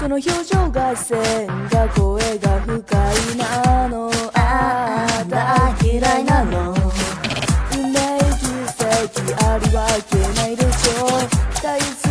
の表情が線が声が不快なのあなた嫌いなの運命奇跡あるわけないでしょ大好